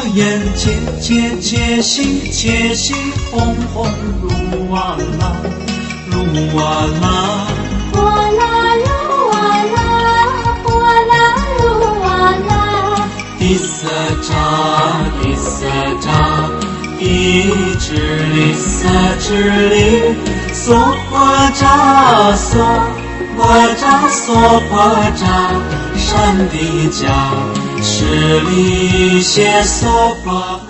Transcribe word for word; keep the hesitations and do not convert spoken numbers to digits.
眼切切切心切心轰轰噜哇啦噜哇啦哗啦噜哇啦，哗啦噜哇啦。 第四章，第四章，一支里四支里，娑婆扎娑婆扎娑婆扎，山地家，十里谢娑婆。